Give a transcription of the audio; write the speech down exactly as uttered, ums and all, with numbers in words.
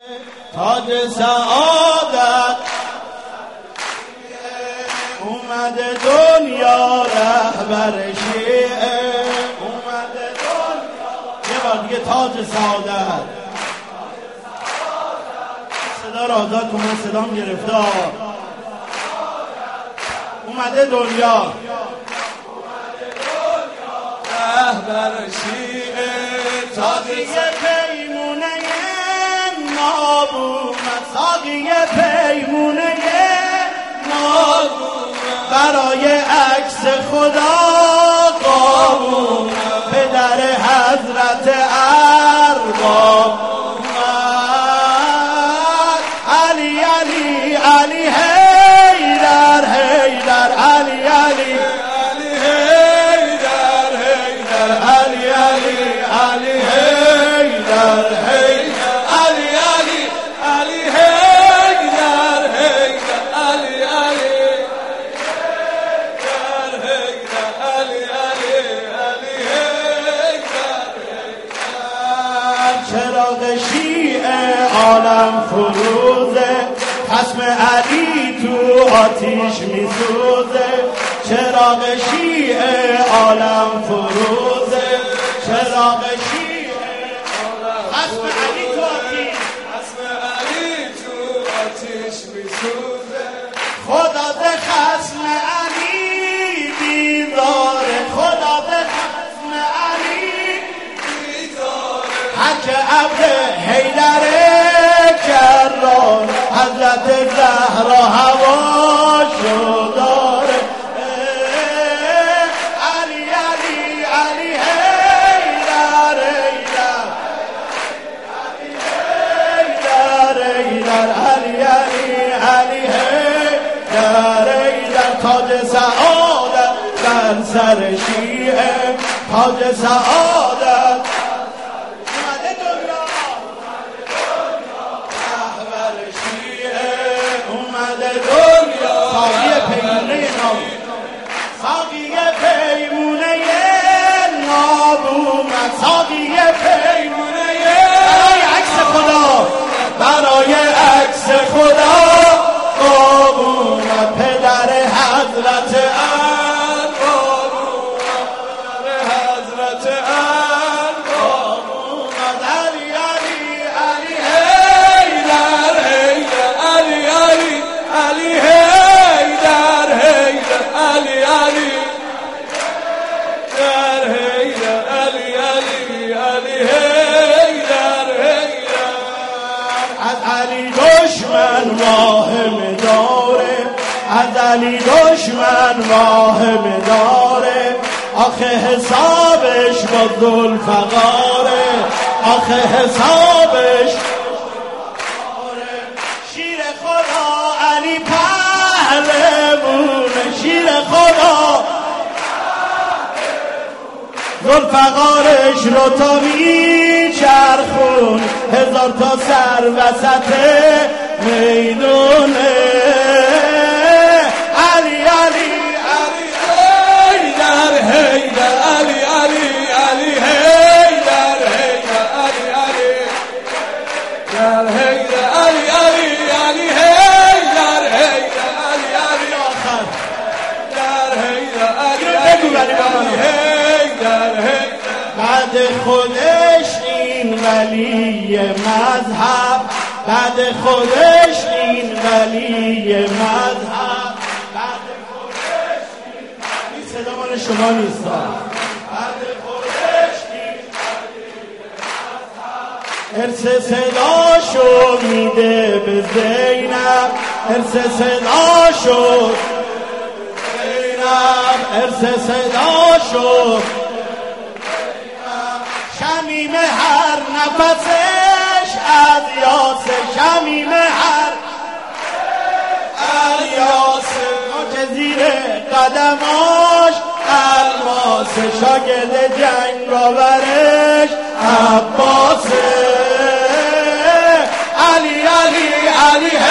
تاج سعادت اومده دنیا رهبر شیعه اومده دنیا. یه بار دیگه تاج سعادت. صدا را آزاد کن، من صدام گرفتار. اومده دنیا رهبر شیعه تاج پیمونه ناب ساقی پیمونه ناب برای عکس خدا قابون پدر حضرت ارباب علی علی علی حیدر حیدر علی علی علی حیدر حیدر علی علی علی حیدر حیدر علی علی علی حیدر حیدر علی علی حیدر حیدر علی علی علی حیدر حیدر. چراغ شیعه عالم فروزه خصم علی تو آتیش میسوزه. چراغ شیعه عالم فروزه چراغ شیعه خصم علی تو آتیش خصم علی تو آتیش میسوزه. خدا به خصم علی بیداره خدا به خصم علی بیداره. حق عبد حیدر کرار حضرت زهرا هواشو داره. علی علی علی حیدر حیدر علی حیدر حیدر علی علی علی حیدر حیدر. تاج سعادت بر سر شیعه تاج سعادت ساقی پیمونه ناب اومد ساقی پیمونه برای عکس خدا برای عکس خدا قاب اومد پدر حضرت ارباب پدر حضرت ارباب اومد. علی علی علی حیدر حیدر علی علی علی حیدر حیدر علی علی در حیدر علی علی علی حیدر حیدر. از علی دشمن واهم داره از علی دشمن واهم داره. آخه حسابش با ذوالفقاره آخه حسابش شیر خدا علی پهلوونه شیر خدا ذوالفقارش رو تا میچرخون هزار تا سر وسط میدونه. علی علی علی حیدر حیدر علی علی علی حیدر حیدر علی علی در حیدر علی علی علی حیدر حیدر علی علی آخر در حیدر علی علی حیدر حیدر. بعد خودش این ولی مذهب بعد خودش این ولی مذهب بعد خودش این صدا مال شما نیست. بعد خودش این ارث صداشو میده به زینب ارث صداشو زینب ارث صداشو شمیم هر نفسش از یاسه شمیم هر از یاسه که زیر قدماش الماس شاگرد جنگ آورش عباسه. علی علی علی